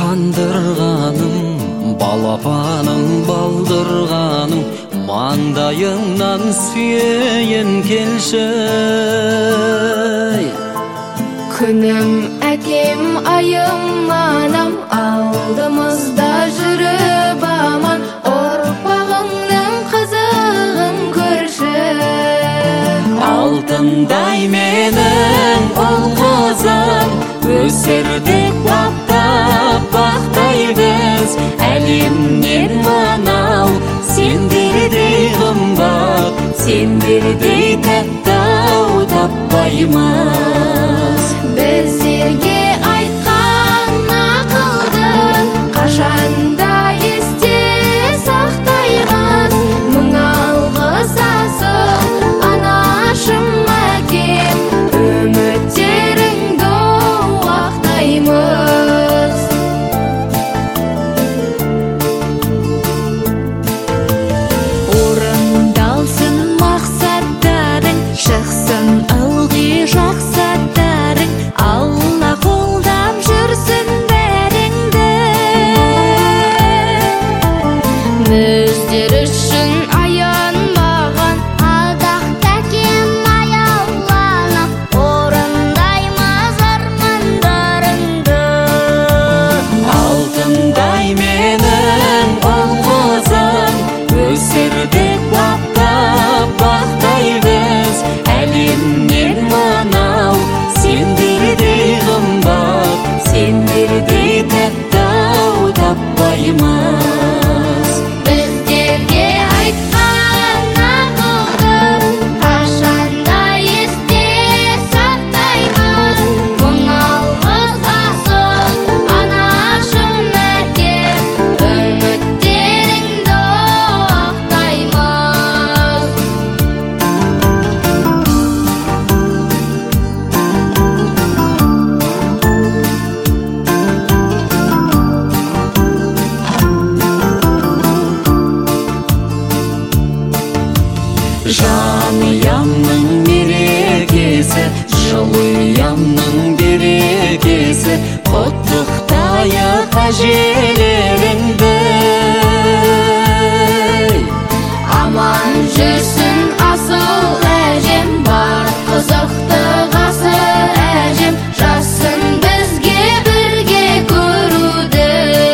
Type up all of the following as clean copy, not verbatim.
Кандырганым балапаның балдырганың, маңдайыңнан сүйейін келші. Күнім әкем айым анам, алдымызда жүріп аман, ұрпағыңның қызығын көрші. Алтындай менің ұл қызым, өсірдік баптап бақтайбыз. Әлемнен мынау сендердей қымбат, сендердей тәтті-ау таппаймыз. Біздерге айтқан ақылды қашанда есте сақтаймыз. Мың алғыс асыл анашым әкем, үміттеріңді ақтаймыз. Орындалсын мақсаттарың, шықсын ылғи жақсаттарың, Алла қолдап жүрсін бәріңді. Біздер үшін аянбаған Алдақты әкем аяуланып, орындаймыз армандарыңды. Алтындай менің ұл қызым, өсірдік баптап бақтайбыз. Әлемнен мынау сендердей қымбат, сендердей тәтті-ау таппаймыз. Біздерге айтқан ақылды қашанда есте сақтаймыз. Мың алғыс асыл анашым әкем, үміттеріңді ақтаймыз. Жанұямның мерекесі, жылыямның берекесі, құттықтайық әжелеріңді. Аман жүрсін асыл әжем, бар қызықты ғасыр әжем, жасын бізге бірге көруді.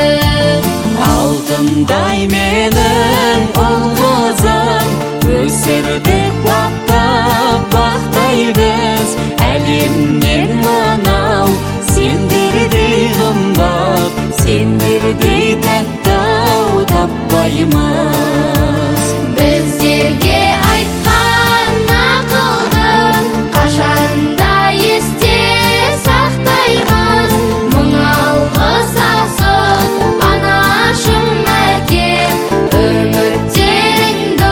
Алтындай менің ұл қызым, өсірдік баптап бақтайбыз. Әлемнен мынау сендердей қымбат, сендердей тәтті-ау таппаймыз. Біздерге айтқан ақылды қашанда есте сақтаймыз. Мың алғыс асыл анашым әкем, үміттеріңді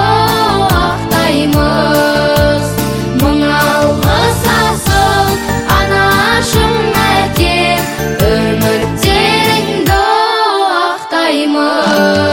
ақтаймыз. Мың алғыс асыл анашым әкем, үміттеріңді ақтаймыз.